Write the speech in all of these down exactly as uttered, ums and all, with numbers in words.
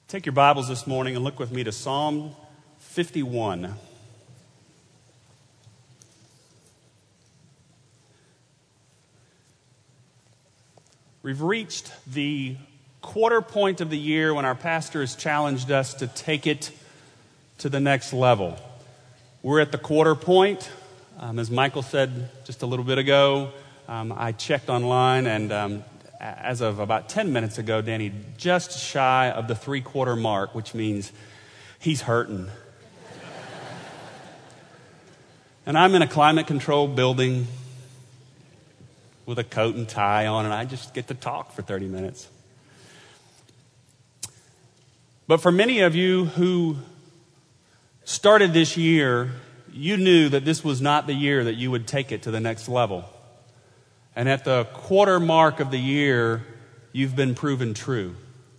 Take your Bibles this morning and look with me to Psalm fifty-one. We've reached the quarter point of the year when our pastor has challenged us to take it to the next level. We're at the quarter point. Um, as Michael said just a little bit ago, um, I checked online and um, as of about ten minutes ago, Danny, just shy of the three-quarter mark, which means he's hurting. And I'm in a climate-controlled building with a coat and tie on, and I just get to talk for thirty minutes. But for many of you who started this year, you knew that this was not the year that you would take it to the next level. And at the quarter mark of the year, you've been proven true.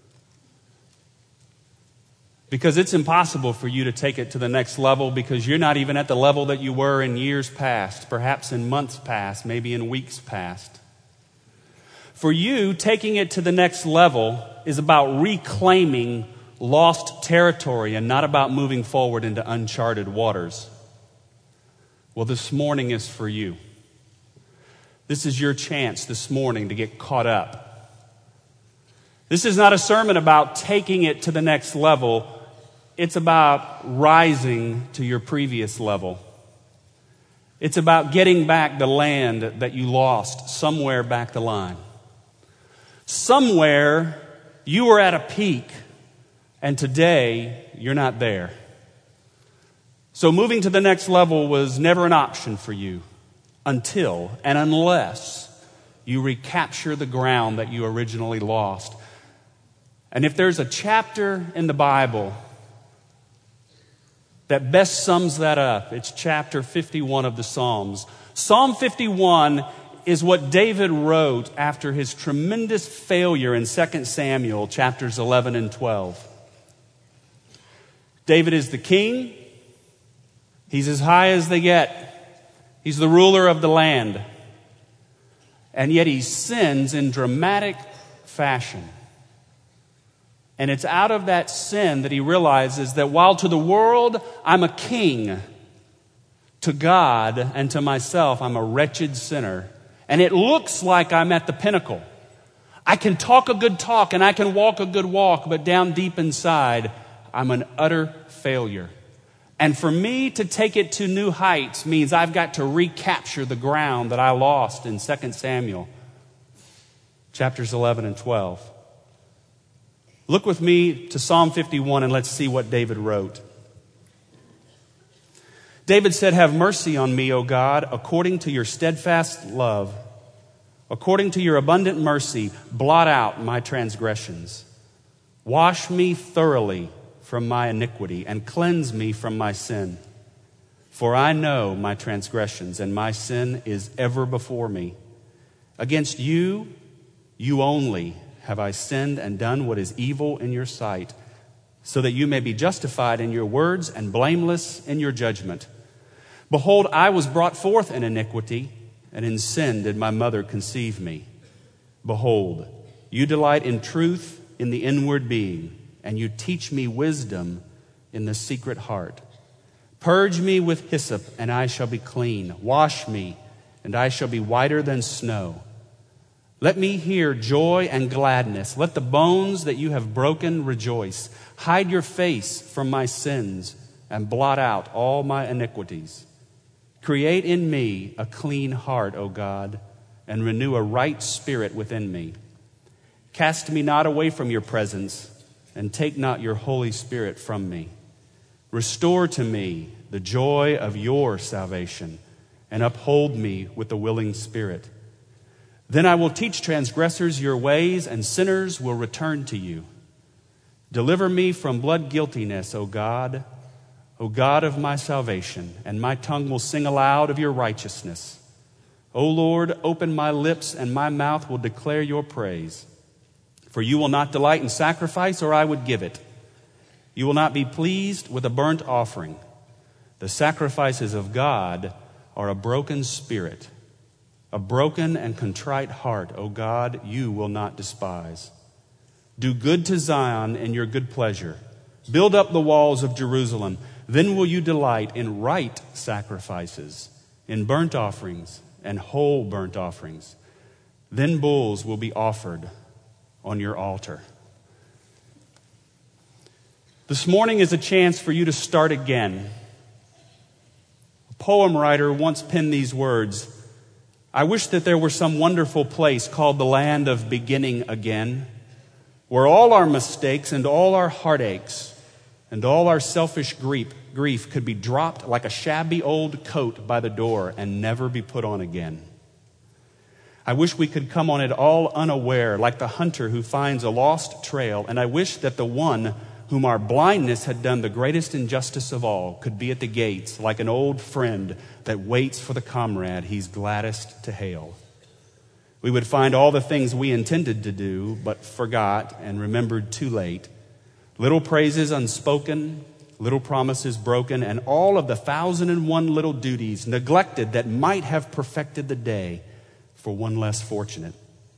Because it's impossible for you to take it to the next level because you're not even at the level that you were in years past, perhaps in months past, maybe in weeks past. For you, taking it to the next level is about reclaiming lost territory and not about moving forward into uncharted waters. Well, this morning is for you. This is your chance this morning to get caught up. This is not a sermon about taking it to the next level. It's about rising to your previous level. It's about getting back the land that you lost somewhere back the line. Somewhere you were at a peak, and today you're not there. So moving to the next level was never an option for you. Until and unless you recapture the ground that you originally lost. And if there's a chapter in the Bible that best sums that up, it's chapter fifty-one of the Psalms. Psalm fifty-one is what David wrote after his tremendous failure in Second Samuel chapters eleven and twelve. David is the king. He's as high as they get. He's the ruler of the land. And yet he sins in dramatic fashion. And it's out of that sin that he realizes that while to the world I'm a king, to God and to myself I'm a wretched sinner. And it looks like I'm at the pinnacle. I can talk a good talk and I can walk a good walk, but down deep inside I'm an utter failure. And for me to take it to new heights means I've got to recapture the ground that I lost in Second Samuel, chapters eleven and twelve. Look with me to Psalm fifty-one and let's see what David wrote. David said, "Have mercy on me, O God, according to your steadfast love. According to your abundant mercy, blot out my transgressions. Wash me thoroughly from my iniquity and cleanse me from my sin. For I know my transgressions and my sin is ever before me. Against you, you only, have I sinned and done what is evil in your sight, so that you may be justified in your words and blameless in your judgment. Behold, I was brought forth in iniquity, and in sin did my mother conceive me. Behold, you delight in truth in the inward being, and you teach me wisdom in the secret heart. Purge me with hyssop, and I shall be clean. Wash me, and I shall be whiter than snow. Let me hear joy and gladness. Let the bones that you have broken rejoice. Hide your face from my sins, and blot out all my iniquities. Create in me a clean heart, O God, and renew a right spirit within me. Cast me not away from your presence, and take not your Holy Spirit from me. Restore to me the joy of your salvation, and uphold me with a willing spirit. Then I will teach transgressors your ways, and sinners will return to you. Deliver me from blood guiltiness, O God, O God of my salvation, and my tongue will sing aloud of your righteousness. O Lord, open my lips, and my mouth will declare your praise. For you will not delight in sacrifice, or I would give it. You will not be pleased with a burnt offering. The sacrifices of God are a broken spirit. A broken and contrite heart, O God, you will not despise. Do good to Zion in your good pleasure. Build up the walls of Jerusalem. Then will you delight in right sacrifices, in burnt offerings and whole burnt offerings. Then bulls will be offered on your altar. This morning is a chance for you to start again. A poem writer once penned these words: I wish that there were some wonderful place called the land of beginning again, where all our mistakes and all our heartaches and all our selfish grief, grief could be dropped like a shabby old coat by the door and never be put on again. I wish we could come on it all unaware, like the hunter who finds a lost trail, and I wish that the one whom our blindness had done the greatest injustice of all could be at the gates like an old friend that waits for the comrade he's gladdest to hail. We would find all the things we intended to do, but forgot and remembered too late. Little praises unspoken, little promises broken, and all of the thousand and one little duties neglected that might have perfected the day for one less fortunate.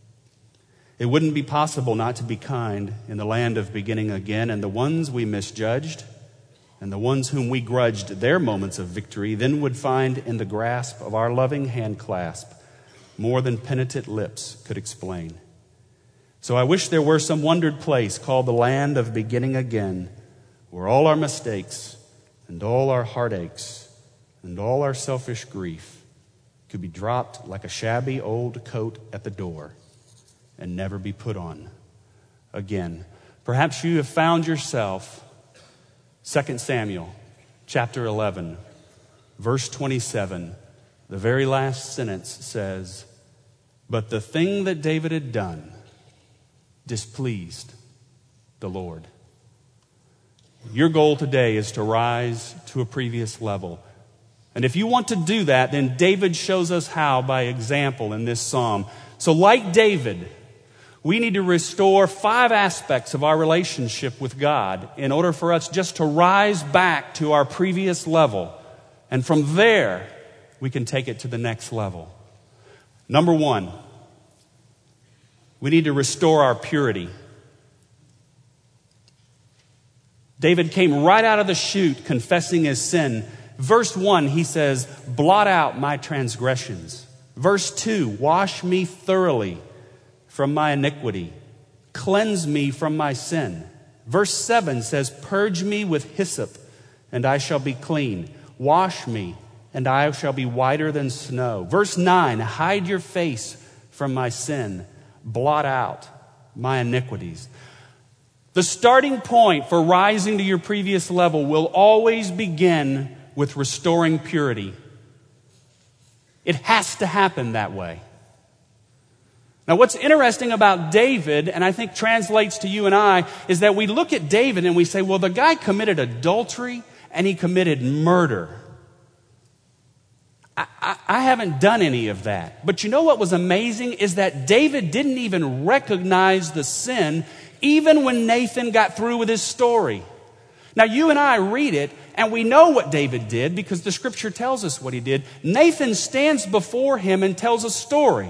It wouldn't be possible not to be kind in the land of beginning again, and the ones we misjudged and the ones whom we grudged their moments of victory then would find in the grasp of our loving hand clasp more than penitent lips could explain. So I wish there were some wondered place called the land of beginning again, where all our mistakes and all our heartaches and all our selfish grief could be dropped like a shabby old coat at the door and never be put on again. Perhaps you have found yourself, Second Samuel chapter eleven, verse twenty-seven, the very last sentence says, but the thing that David had done displeased the Lord. Your goal today is to rise to a previous level. And if you want to do that, then David shows us how by example in this psalm. So like David, we need to restore five aspects of our relationship with God in order for us just to rise back to our previous level. And from there, we can take it to the next level. Number one, we need to restore our purity. David came right out of the chute confessing his sin. Verse one, he says, blot out my transgressions. Verse two, wash me thoroughly from my iniquity. Cleanse me from my sin. Verse seven says, purge me with hyssop, and I shall be clean. Wash me, and I shall be whiter than snow. Verse nine, hide your face from my sin. Blot out my iniquities. The starting point for rising to your previous level will always begin with restoring purity. It has to happen that way. Now, what's interesting about David, and I think translates to you and I, is that we look at David and we say, well, the guy committed adultery and he committed murder. I, I, I haven't done any of that. But you know what was amazing is that David didn't even recognize the sin even when Nathan got through with his story. Now, you and I read it, and we know what David did because the scripture tells us what he did. Nathan stands before him and tells a story.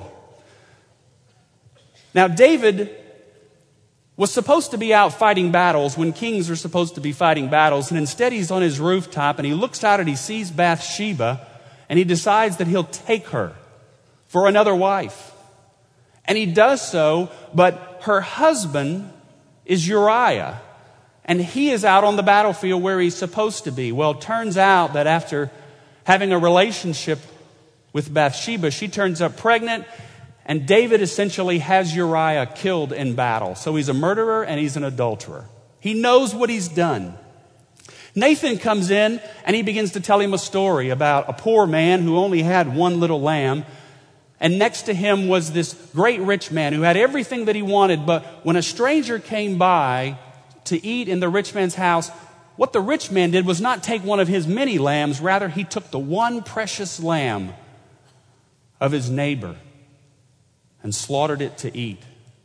Now, David was supposed to be out fighting battles when kings are supposed to be fighting battles, and instead he's on his rooftop, and he looks out and he sees Bathsheba, and he decides that he'll take her for another wife. And he does so, but her husband is Uriah, and he is out on the battlefield where he's supposed to be. Well, it turns out that after having a relationship with Bathsheba, she turns up pregnant, and David essentially has Uriah killed in battle. So he's a murderer and he's an adulterer. He knows what he's done. Nathan comes in and he begins to tell him a story about a poor man who only had one little lamb. And next to him was this great rich man who had everything that he wanted. But when a stranger came by to eat in the rich man's house, what the rich man did was not take one of his many lambs. Rather, he took the one precious lamb of his neighbor and slaughtered it to eat.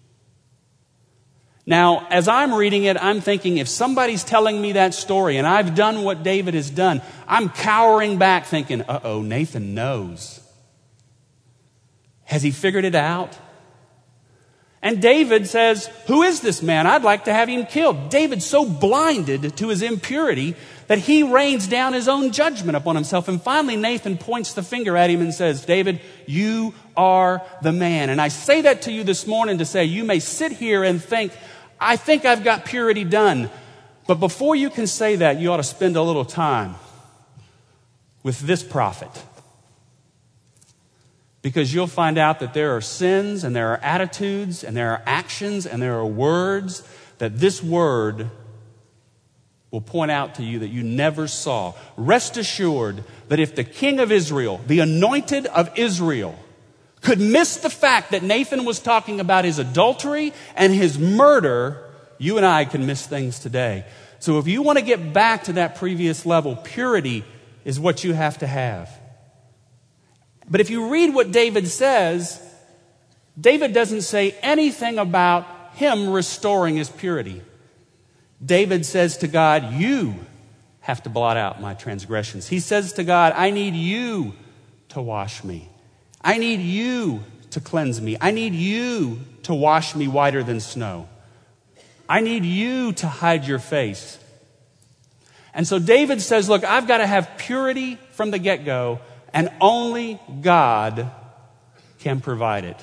Now, as I'm reading it, I'm thinking, if somebody's telling me that story and I've done what David has done, I'm cowering back thinking, uh-oh, Nathan knows. Has he figured it out? And David says, who is this man? I'd like to have him killed. David's so blinded to his impurity that he rains down his own judgment upon himself. And finally, Nathan points the finger at him and says, David, you are the man. And I say that to you this morning to say, you may sit here and think, I think I've got purity done. But before you can say that, you ought to spend a little time with this prophet. Because you'll find out that there are sins and there are attitudes and there are actions and there are words that this word will point out to you that you never saw. Rest assured that if the king of Israel, the anointed of Israel, could miss the fact that Nathan was talking about his adultery and his murder, you and I can miss things today. So if you want to get back to that previous level, purity is what you have to have. But if you read what David says, David doesn't say anything about him restoring his purity. David says to God, you have to blot out my transgressions. He says to God, I need you to wash me. I need you to cleanse me. I need you to wash me whiter than snow. I need you to hide your face. And so David says, look, I've got to have purity from the get-go, and only God can provide it.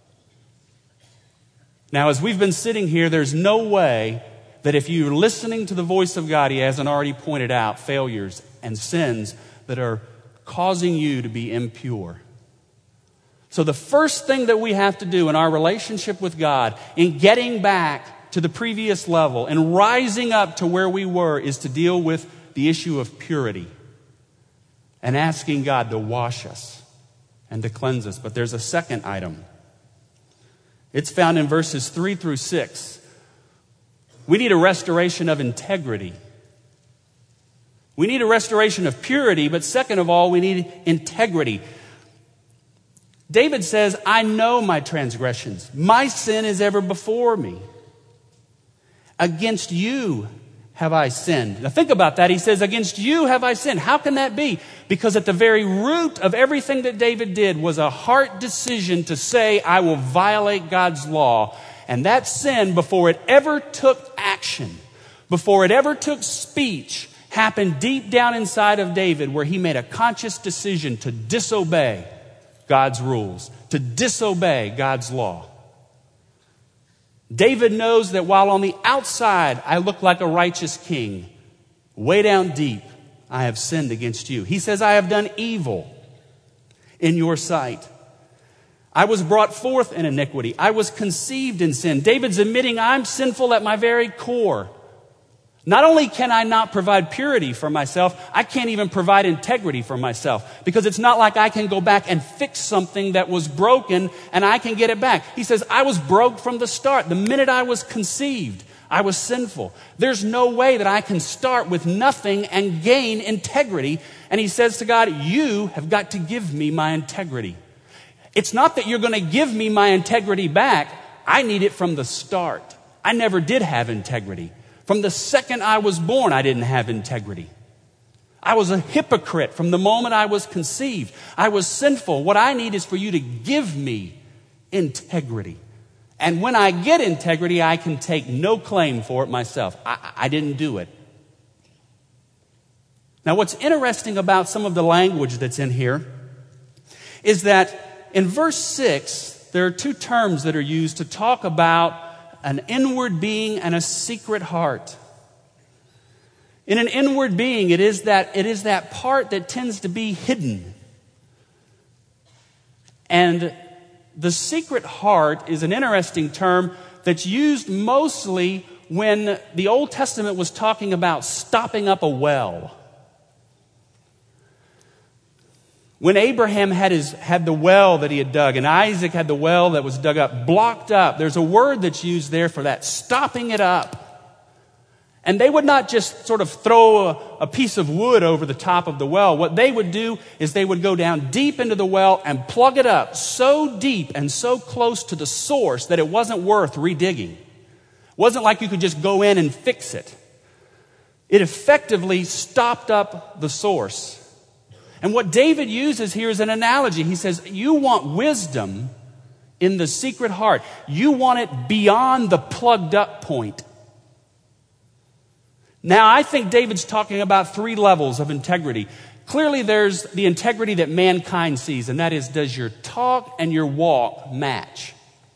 Now, as we've been sitting here, there's no way that if you're listening to the voice of God, He hasn't already pointed out failures and sins that are causing you to be impure. So the first thing that we have to do in our relationship with God, in getting back to the previous level and rising up to where we were, is to deal with the issue of purity and asking God to wash us and to cleanse us. But there's a second item. It's found in verses three through six. We need a restoration of integrity. We need a restoration of purity, but second of all, we need integrity. David says, I know my transgressions. My sin is ever before me. Against you have I sinned. Now think about that. He says, against you have I sinned. How can that be? Because at the very root of everything that David did was a heart decision to say, I will violate God's law. And that sin, before it ever took action, before it ever took speech, happened deep down inside of David, where he made a conscious decision to disobey God's rules, to disobey God's law. David knows that while on the outside I look like a righteous king, way down deep I have sinned against you. He says, I have done evil in your sight. I was brought forth in iniquity. I was conceived in sin. David's admitting I'm sinful at my very core. Not only can I not provide purity for myself, I can't even provide integrity for myself, because it's not like I can go back and fix something that was broken and I can get it back. He says, I was broke from the start. The minute I was conceived, I was sinful. There's no way that I can start with nothing and gain integrity. And he says to God, you have got to give me my integrity. It's not that you're going to give me my integrity back. I need it from the start. I never did have integrity. From the second I was born, I didn't have integrity. I was a hypocrite from the moment I was conceived. I was sinful. What I need is for you to give me integrity. And when I get integrity, I can take no claim for it myself. I, I didn't do it. Now, what's interesting about some of the language that's in here is that in verse six, there are two terms that are used to talk about an inward being and a secret heart. In an inward being, it is that it is that part that tends to be hidden. And the secret heart is an interesting term that's used mostly when the Old Testament was talking about stopping up a well. When Abraham had his had the well that he had dug, and Isaac had the well that was dug up, blocked up, there's a word that's used there for that, stopping it up. And they would not just sort of throw a, a piece of wood over the top of the well. What they would do is they would go down deep into the well and plug it up so deep and so close to the source that it wasn't worth redigging. It wasn't like you could just go in and fix it. It effectively stopped up the source. And what David uses here is an analogy. He says, you want wisdom in the secret heart. You want it beyond the plugged up point. Now, I think David's talking about three levels of integrity. Clearly, there's the integrity that mankind sees, and that is, does your talk and your walk match?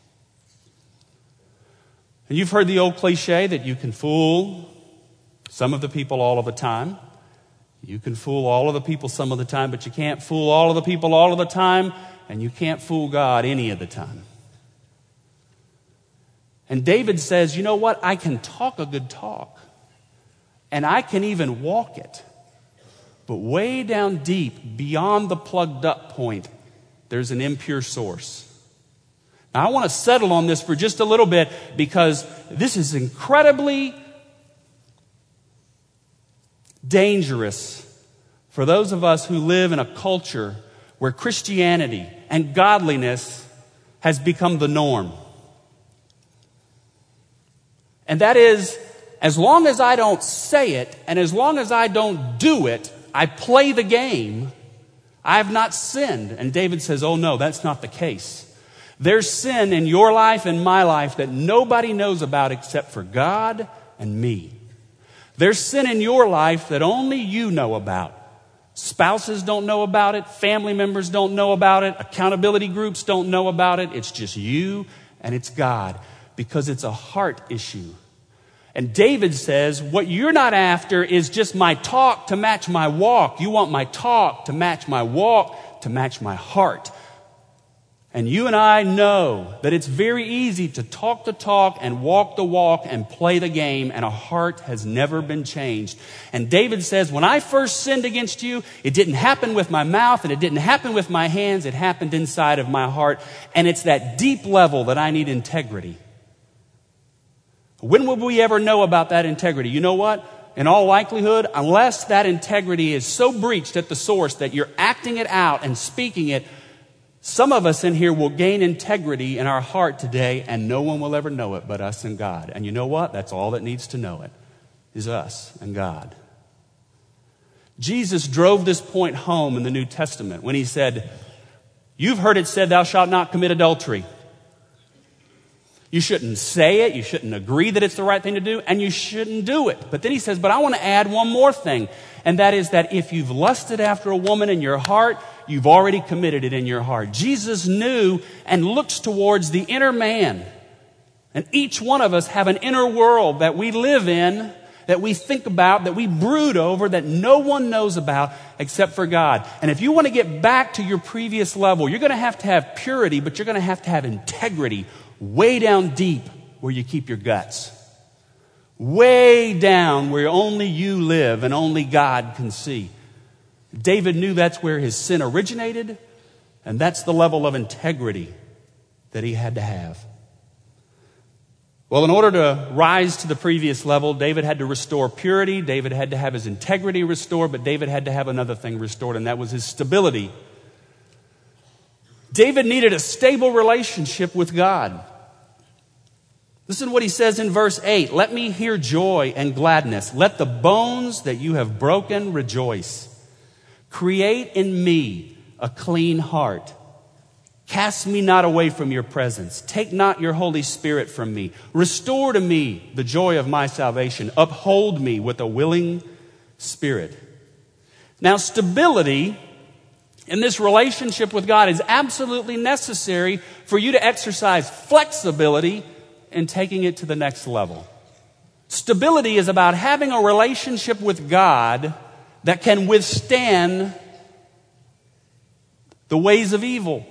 And you've heard the old cliche that you can fool some of the people all of the time. You can fool all of the people some of the time, but you can't fool all of the people all of the time, and you can't fool God any of the time. And David says, you know what? I can talk a good talk, and I can even walk it. But way down deep, beyond the plugged up point, there's an impure source. Now, I want to settle on this for just a little bit because this is incredibly dangerous for those of us who live in a culture where Christianity and godliness has become the norm. And that is, as long as I don't say it and as long as I don't do it, I play the game, I have not sinned. And David says, oh no, that's not the case. There's sin in your life and my life that nobody knows about except for God and me. There's sin in your life that only you know about. Spouses don't know about it. Family members don't know about it. Accountability groups don't know about it. It's just you and it's God, because it's a heart issue. And David says, what you're not after is just my talk to match my walk. You want my talk to match my walk, to match my heart. And you and I know that it's very easy to talk the talk and walk the walk and play the game, and a heart has never been changed. And David says, when I first sinned against you, it didn't happen with my mouth and it didn't happen with my hands. It happened inside of my heart. And it's that deep level that I need integrity. When will we ever know about that integrity? You know what? In all likelihood, unless that integrity is so breached at the source that you're acting it out and speaking it, some of us in here will gain integrity in our heart today, and no one will ever know it but us and God. And you know what? That's all that needs to know it, is us and God. Jesus drove this point home in the New Testament when he said, you've heard it said, thou shalt not commit adultery. You shouldn't say it, you shouldn't agree that it's the right thing to do, and you shouldn't do it. But then he says, but I want to add one more thing, and that is that if you've lusted after a woman in your heart, you've already committed it in your heart. Jesus knew and looks towards the inner man. And each one of us have an inner world that we live in, that we think about, that we brood over, that no one knows about except for God. And if you want to get back to your previous level, you're going to have to have purity, but you're going to have to have integrity way down deep where you keep your guts. Way down where only you live and only God can see. David knew that's where his sin originated, and that's the level of integrity that he had to have. Well, in order to rise to the previous level, David had to restore purity, David had to have his integrity restored, but David had to have another thing restored, and that was his stability. David needed a stable relationship with God. Listen to what he says in verse eight. Let me hear joy and gladness. Let the bones that you have broken rejoice. Create in me a clean heart. Cast me not away from your presence. Take not your Holy Spirit from me. Restore to me the joy of my salvation. Uphold me with a willing spirit. Now, stability in this relationship with God is absolutely necessary for you to exercise flexibility in taking it to the next level. Stability is about having a relationship with God that can withstand the ways of evil.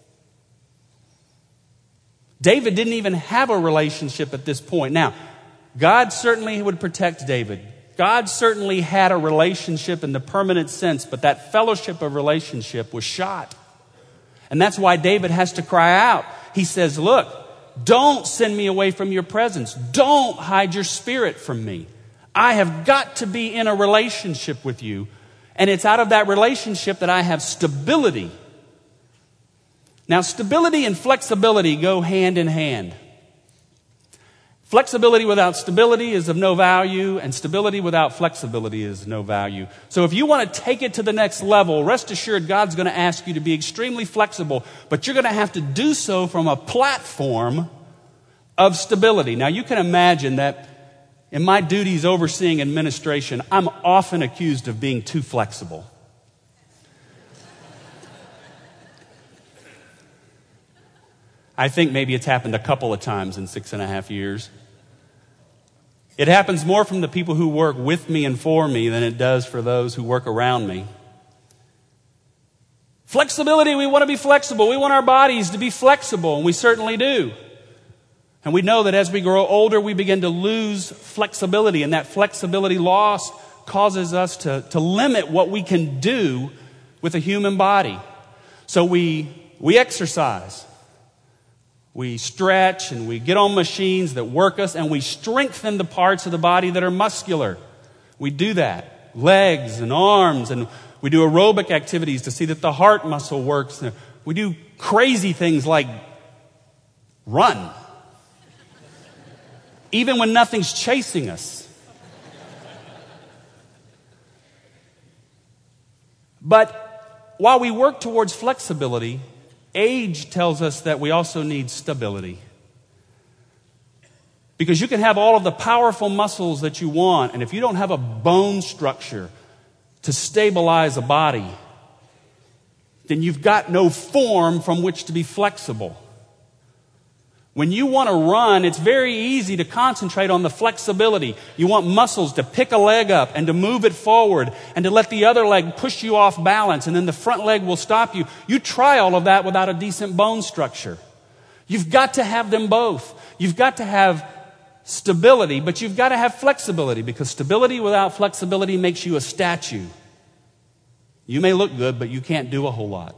David didn't even have a relationship at this point. Now, God certainly would protect David. God certainly had a relationship in the permanent sense, but that fellowship of relationship was shot. And that's why David has to cry out. He says, look, don't send me away from your presence. Don't hide your spirit from me. I have got to be in a relationship with you. And it's out of that relationship that I have stability. Now, stability and flexibility go hand in hand. Flexibility without stability is of no value, and stability without flexibility is no value. So if you want to take it to the next level, rest assured God's going to ask you to be extremely flexible, but you're going to have to do so from a platform of stability. Now you can imagine that in my duties overseeing administration, I'm often accused of being too flexible. I think maybe it's happened a couple of times in six and a half years. It happens more from the people who work with me and for me than it does for those who work around me. Flexibility, we want to be flexible. We want our bodies to be flexible, and we certainly do. And we know that as we grow older, we begin to lose flexibility, and that flexibility loss causes us to, to limit what we can do with a human body. So we, we exercise. We stretch and we get on machines that work us, and we strengthen the parts of the body that are muscular. We do that. Legs and arms, and we do aerobic activities to see that the heart muscle works. We do crazy things like run, even when nothing's chasing us. But while we work towards flexibility, age tells us that we also need stability. Because you can have all of the powerful muscles that you want, and if you don't have a bone structure to stabilize a body, then you've got no form from which to be flexible. When you want to run, it's very easy to concentrate on the flexibility. You want muscles to pick a leg up and to move it forward and to let the other leg push you off balance, and then the front leg will stop you. You try all of that without a decent bone structure. You've got to have them both. You've got to have stability, but you've got to have flexibility, because stability without flexibility makes you a statue. You may look good, but you can't do a whole lot.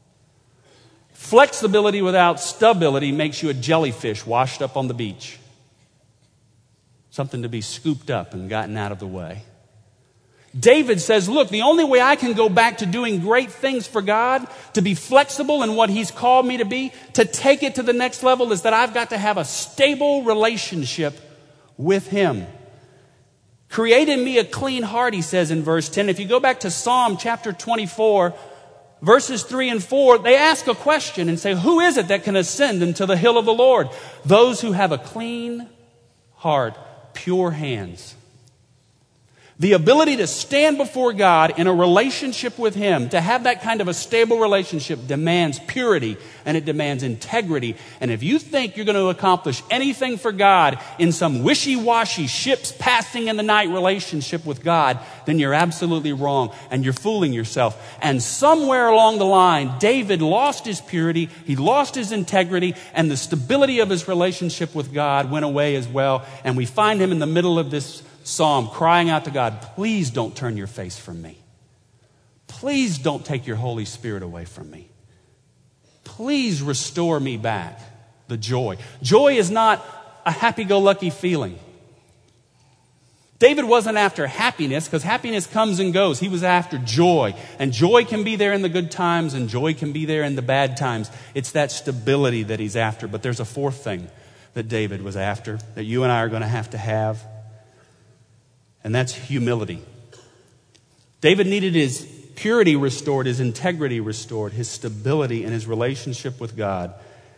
Flexibility without stability makes you a jellyfish washed up on the beach. Something to be scooped up and gotten out of the way. David says, look, the only way I can go back to doing great things for God, to be flexible in what He's called me to be, to take it to the next level, is that I've got to have a stable relationship with Him. Create in me a clean heart, he says in verse ten. If you go back to Psalm chapter twenty-four, verses three and four, they ask a question and say, who is it that can ascend into the hill of the Lord? Those who have a clean heart, pure hands. The ability to stand before God in a relationship with Him, to have that kind of a stable relationship, demands purity and it demands integrity. And if you think you're going to accomplish anything for God in some wishy-washy, ships passing in the night relationship with God, then you're absolutely wrong and you're fooling yourself. And somewhere along the line, David lost his purity, he lost his integrity, and the stability of his relationship with God went away as well. And we find him in the middle of this psalm crying out to God, please don't turn your face from me. Please don't take your Holy Spirit away from me. Please restore me back the joy. Joy is not a happy-go-lucky feeling. David wasn't after happiness, because happiness comes and goes. He was after joy. And joy can be there in the good times, and joy can be there in the bad times. It's that stability that he's after. But there's a fourth thing that David was after that you and I are going to have to have. And that's humility. David needed his purity restored, his integrity restored, his stability in his relationship with God.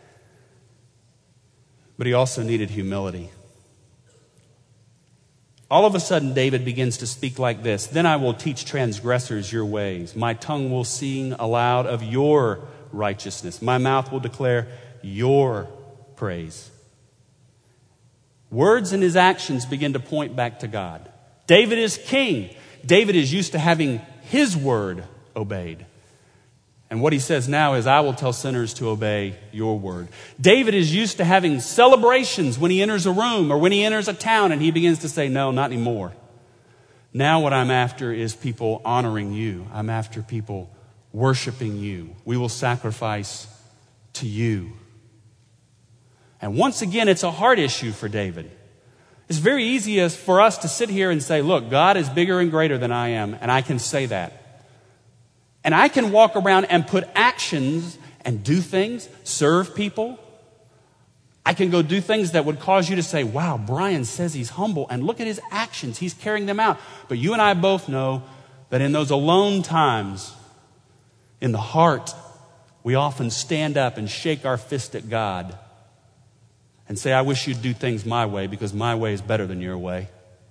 But he also needed humility. All of a sudden, David begins to speak like this. Then I will teach transgressors your ways. My tongue will sing aloud of your righteousness. My mouth will declare your praise. Words and his actions begin to point back to God. David is king. David is used to having his word obeyed. And what he says now is, I will tell sinners to obey your word. David is used to having celebrations when he enters a room or when he enters a town, and he begins to say, no, not anymore. Now what I'm after is people honoring you. I'm after people worshiping you. We will sacrifice to you. And once again, it's a heart issue for David. It's very easy for us to sit here and say, look, God is bigger and greater than I am, and I can say that. And I can walk around and put actions and do things, serve people, I can go do things that would cause you to say, wow, Brian says he's humble, and look at his actions. He's carrying them out. But you and I both know that in those alone times, in the heart, we often stand up and shake our fist at God and say, I wish you'd do things my way because my way is better than your way.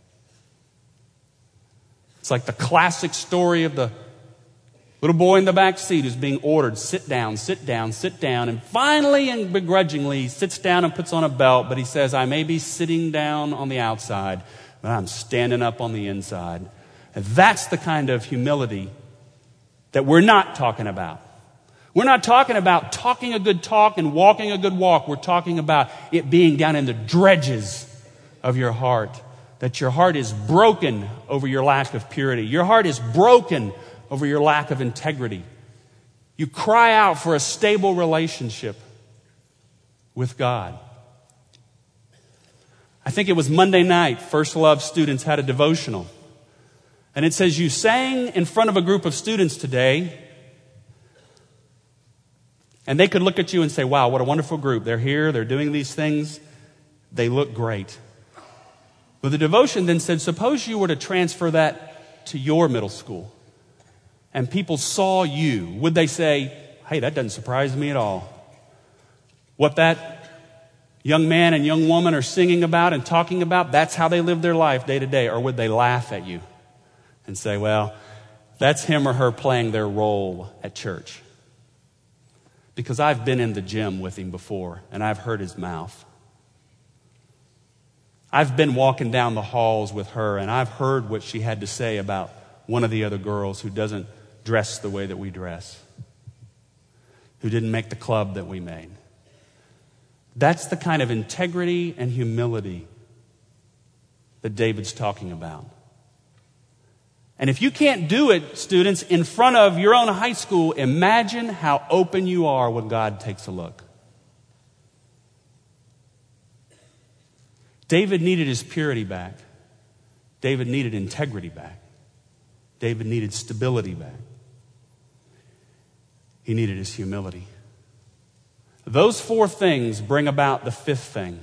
It's like the classic story of the little boy in the back seat who's being ordered, sit down, sit down, sit down, and finally and begrudgingly sits down and puts on a belt, but he says, I may be sitting down on the outside, but I'm standing up on the inside. And that's the kind of humility that we're not talking about. We're not talking about talking a good talk and walking a good walk. We're talking about it being down in the dredges of your heart, that your heart is broken over your lack of purity. Your heart is broken over your lack of integrity. You cry out for a stable relationship with God. I think it was Monday night, First Love students had a devotional. And it says, you sang in front of a group of students today, and they could look at you and say, wow, what a wonderful group. They're here, they're doing these things, they look great. But the devotion then said, suppose you were to transfer that to your middle school, and people saw you. Would they say, hey, that doesn't surprise me at all? What that young man and young woman are singing about and talking about, that's how they live their life day to day. Or would they laugh at you and say, well, that's him or her playing their role at church? Because I've been in the gym with him before, and I've heard his mouth. I've been walking down the halls with her, and I've heard what she had to say about one of the other girls who doesn't dress the way that we dress, who didn't make the club that we made. That's the kind of integrity and humility that David's talking about. And if you can't do it, students, in front of your own high school, imagine how open you are when God takes a look. David needed his purity back. David needed integrity back. David needed stability back. He needed his humility. Those four things bring about the fifth thing.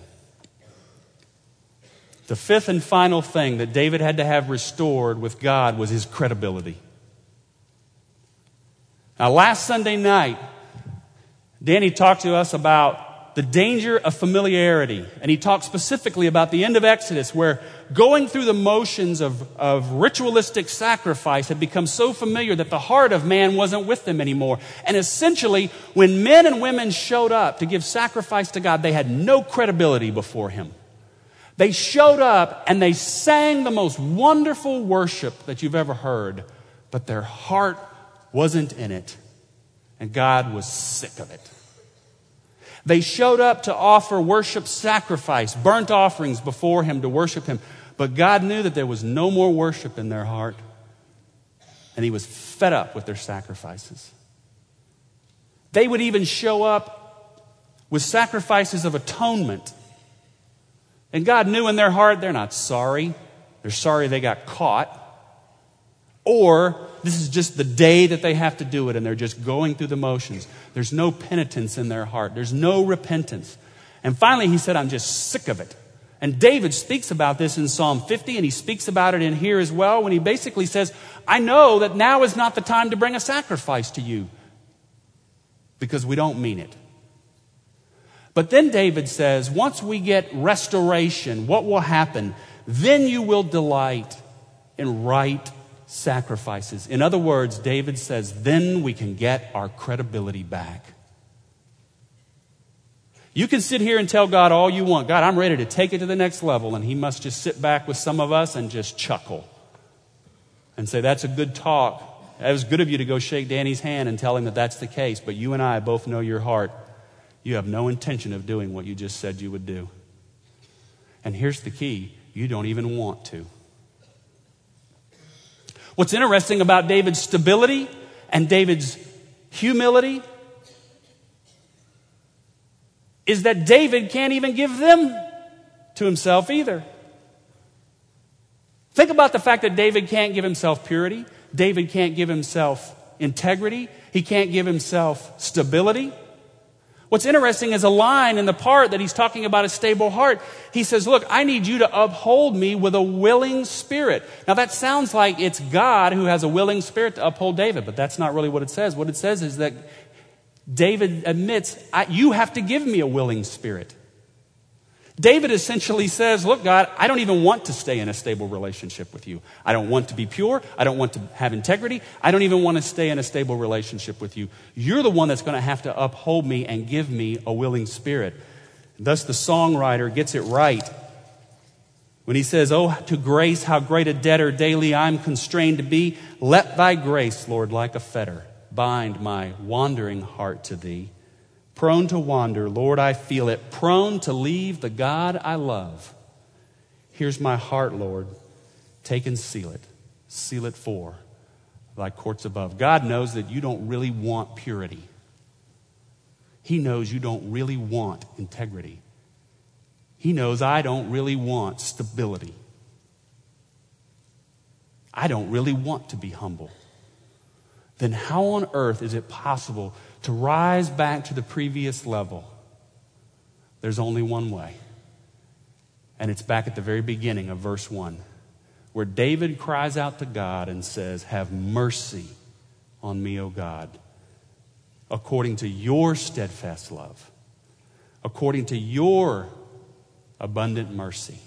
The fifth and final thing that David had to have restored with God was his credibility. Now, last Sunday night, Danny talked to us about the danger of familiarity. And he talked specifically about the end of Exodus, where going through the motions of, of ritualistic sacrifice had become so familiar that the heart of man wasn't with them anymore. And essentially, when men and women showed up to give sacrifice to God, they had no credibility before him. They showed up and they sang the most wonderful worship that you've ever heard, but their heart wasn't in it. And God was sick of it. They showed up to offer worship sacrifice, burnt offerings before him to worship him. But God knew that there was no more worship in their heart. And he was fed up with their sacrifices. They would even show up with sacrifices of atonement. And God knew in their heart they're not sorry. They're sorry they got caught. Or this is just the day that they have to do it and they're just going through the motions. There's no penitence in their heart. There's no repentance. And finally he said, I'm just sick of it. And David speaks about this in Psalm fifty, and he speaks about it in here as well when he basically says, I know that now is not the time to bring a sacrifice to you because we don't mean it. But then David says, once we get restoration, what will happen? Then you will delight in right sacrifices. In other words, David says, then we can get our credibility back. You can sit here and tell God all you want. God, I'm ready to take it to the next level. And he must just sit back with some of us and just chuckle and say, that's a good talk. It was good of you to go shake Danny's hand and tell him that that's the case. But you and I both know your heart. You have no intention of doing what you just said you would do. And here's the key. You don't even want to. What's interesting about David's stability and David's humility is that David can't even give them to himself either. Think about the fact that David can't give himself purity. David can't give himself integrity. He can't give himself stability. What's interesting is a line in the part that he's talking about a stable heart. He says, look, I need you to uphold me with a willing spirit. Now that sounds like it's God who has a willing spirit to uphold David, but that's not really what it says. What it says is that David admits, I, you have to give me a willing spirit. David essentially says, look, God, I don't even want to stay in a stable relationship with you. I don't want to be pure. I don't want to have integrity. I don't even want to stay in a stable relationship with you. You're the one that's going to have to uphold me and give me a willing spirit. Thus the songwriter gets it right when he says, oh, to grace, how great a debtor daily I'm constrained to be. Let thy grace, Lord, like a fetter, bind my wandering heart to thee. Prone to wander, Lord, I feel it. Prone to leave the God I love. Here's my heart, Lord. Take and seal it. Seal it for thy courts above. God knows that you don't really want purity. He knows you don't really want integrity. He knows I don't really want stability. I don't really want to be humble. Then how on earth is it possible to rise back to the previous level? There's only one way. And it's back at the very beginning of verse one, where David cries out to God and says, have mercy on me, O God, according to your steadfast love, according to your abundant mercy.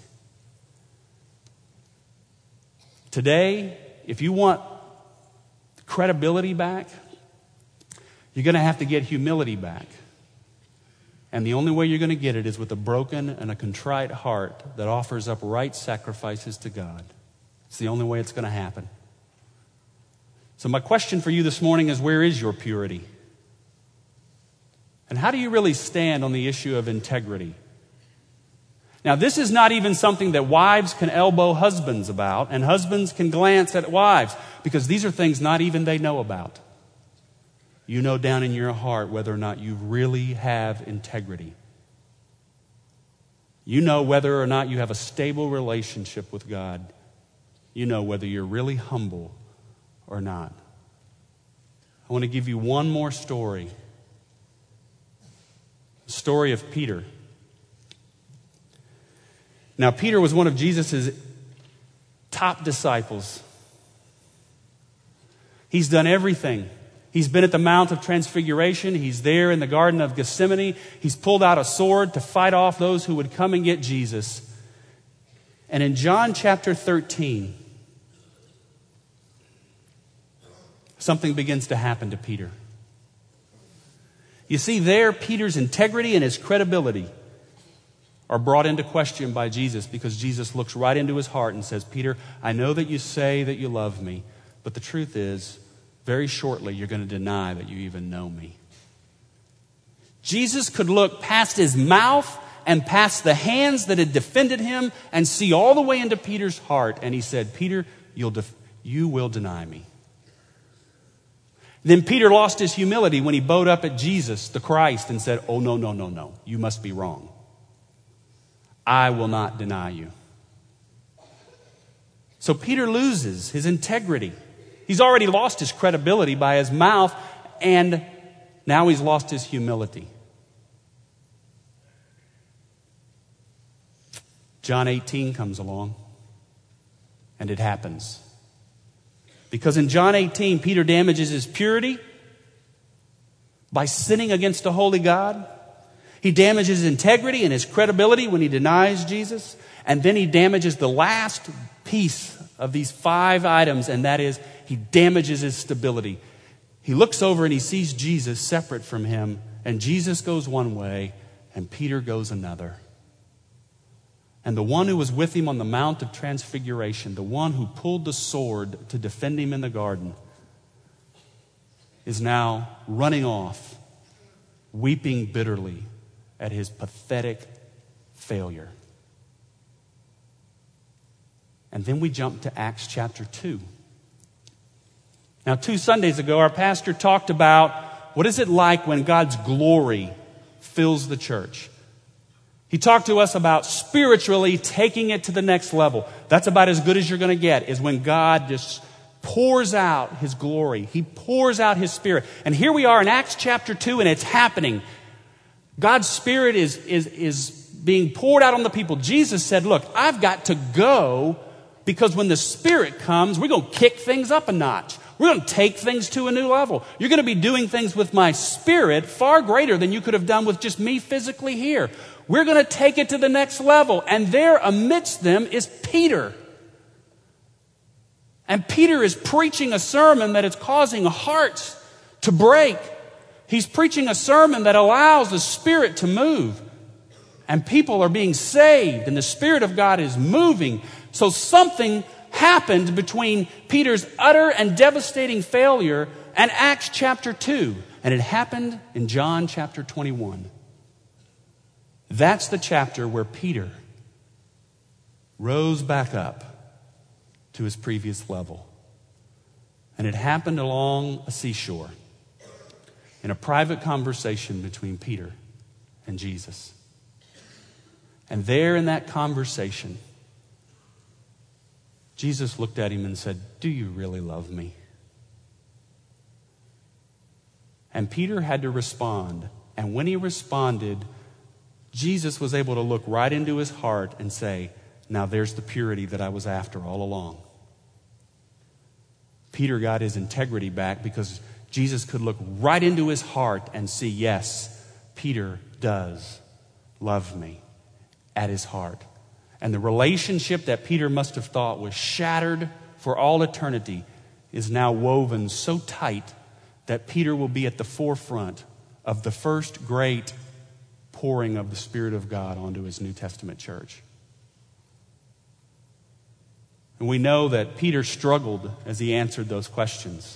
Today, if you want credibility back, you're going to have to get humility back. And the only way you're going to get it is with a broken and a contrite heart that offers up right sacrifices to God. It's the only way it's going to happen. So my question for you this morning is, where is your purity? And how do you really stand on the issue of integrity? Now, this is not even something that wives can elbow husbands about, and husbands can glance at wives, because these are things not even they know about. You know down in your heart whether or not you really have integrity. You know whether or not you have a stable relationship with God. You know whether you're really humble or not. I want to give you one more story. The story of Peter. Now, Peter was one of Jesus' top disciples. He's done everything. He's been at the Mount of Transfiguration. He's there in the Garden of Gethsemane. He's pulled out a sword to fight off those who would come and get Jesus. And in John chapter thirteen, something begins to happen to Peter. You see, there, Peter's integrity and his credibility are brought into question by Jesus, because Jesus looks right into his heart and says, Peter, I know that you say that you love me, but the truth is, very shortly, you're going to deny that you even know me. Jesus could look past his mouth and past the hands that had defended him and see all the way into Peter's heart. And he said, Peter, you'll def- you will deny me. Then Peter lost his humility when he bowed up at Jesus, the Christ, and said, oh, no, no, no, no. You must be wrong. I will not deny you. So Peter loses his integrity. He's already lost his credibility by his mouth, and now he's lost his humility. John eighteen comes along, and it happens. Because in John eighteen, Peter damages his purity by sinning against a holy God. He damages his integrity and his credibility when he denies Jesus. And then he damages the last piece of these five items, and that is he damages his stability. He looks over and he sees Jesus separate from him, and Jesus goes one way and Peter goes another. And the one who was with him on the Mount of Transfiguration, the one who pulled the sword to defend him in the garden, is now running off, weeping bitterly at his pathetic failure. And then we jump to Acts chapter two. Now, two Sundays ago, our pastor talked about what is it like when God's glory fills the church. He talked to us about spiritually taking it to the next level. That's about as good as you're going to get, is when God just pours out his glory. He pours out his Spirit. And here we are in Acts chapter two, and it's happening. God's Spirit is, is, is being poured out on the people. Jesus said, look, I've got to go because when the Spirit comes, we're going to kick things up a notch. We're going to take things to a new level. You're going to be doing things with my Spirit far greater than you could have done with just me physically here. We're going to take it to the next level. And there amidst them is Peter. And Peter is preaching a sermon that is causing hearts to break. He's preaching a sermon that allows the Spirit to move. And people are being saved, and the Spirit of God is moving. So something happened between Peter's utter and devastating failure and Acts chapter two. And it happened in John chapter twenty-one. That's the chapter where Peter rose back up to his previous level. And it happened along a seashore in a private conversation between Peter and Jesus. And there in that conversation, Jesus looked at him and said, "Do you really love me?" And Peter had to respond. And when he responded, Jesus was able to look right into his heart and say, "Now there's the purity that I was after all along." Peter got his integrity back because Jesus could look right into his heart and see, yes, Peter does love me at his heart. And the relationship that Peter must have thought was shattered for all eternity is now woven so tight that Peter will be at the forefront of the first great pouring of the Spirit of God onto his New Testament church. And we know that Peter struggled as he answered those questions,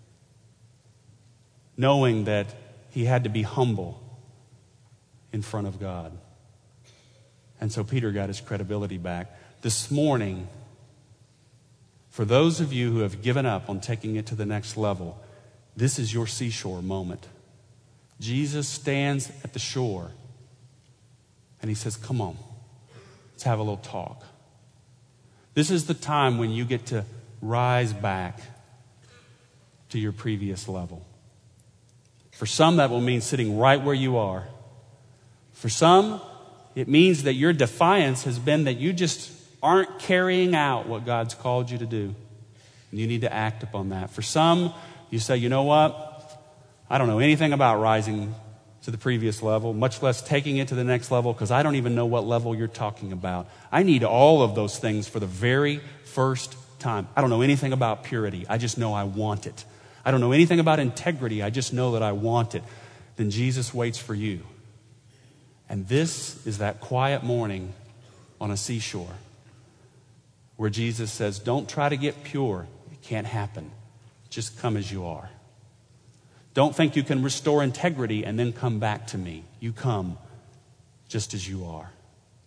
knowing that he had to be humble in front of God. And so Peter got his credibility back. This morning, for those of you who have given up on taking it to the next level, this is your seashore moment. Jesus stands at the shore and he says, "Come on, let's have a little talk." This is the time when you get to rise back to your previous level. For some, that will mean sitting right where you are. For some, it means that your defiance has been that you just aren't carrying out what God's called you to do. And you need to act upon that. For some, you say, "You know what? I don't know anything about rising to the previous level, much less taking it to the next level, because I don't even know what level you're talking about. I need all of those things for the very first time. I don't know anything about purity. I just know I want it. I don't know anything about integrity. I just know that I want it." Then Jesus waits for you. And this is that quiet morning on a seashore where Jesus says, "Don't try to get pure. It can't happen. Just come as you are. Don't think you can restore integrity and then come back to me. You come just as you are."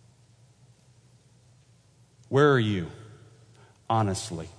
Where are you, honestly?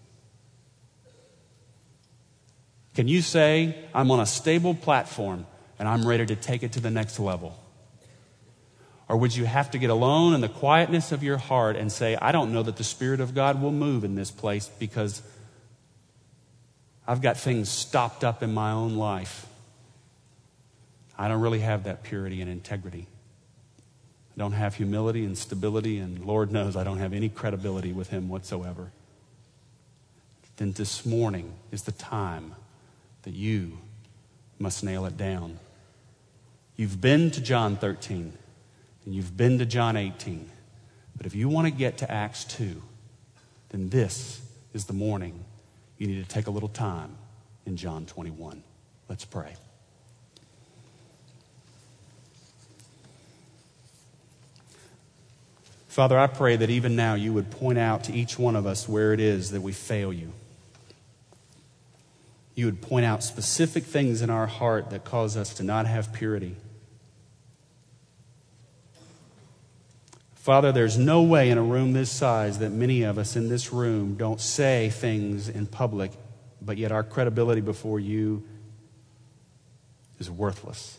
Can you say, "I'm on a stable platform and I'm ready to take it to the next level"? Or would you have to get alone in the quietness of your heart and say, "I don't know that the Spirit of God will move in this place because I've got things stopped up in my own life. I don't really have that purity and integrity. I don't have humility and stability, and Lord knows I don't have any credibility with Him whatsoever." Then this morning is the time that you must nail it down. You've been to John thirteen, and you've been to John eighteen. But if you want to get to Acts two, then this is the morning you need to take a little time in John twenty-one. Let's pray. Father, I pray that even now you would point out to each one of us where it is that we fail you. You would point out specific things in our heart that cause us to not have purity. Father, there's no way in a room this size that many of us in this room don't say things in public, but yet our credibility before you is worthless.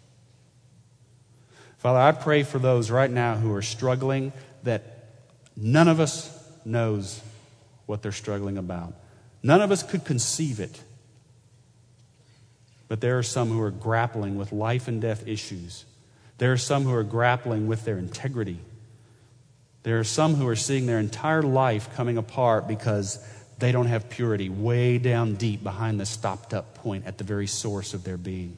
Father, I pray for those right now who are struggling that none of us knows what they're struggling about. None of us could conceive it. But there are some who are grappling with life and death issues There are some who are grappling with their integrity. There are some who are seeing their entire life coming apart because they don't have purity way down deep behind the stopped up point at the very source of their being.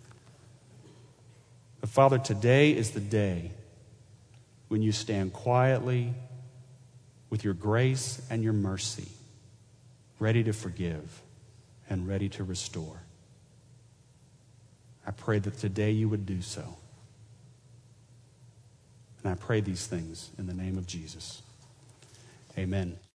But Father, today is the day when you stand quietly with your grace and your mercy, ready to forgive and ready to restore. I pray that today you would do so. And I pray these things in the name of Jesus. Amen.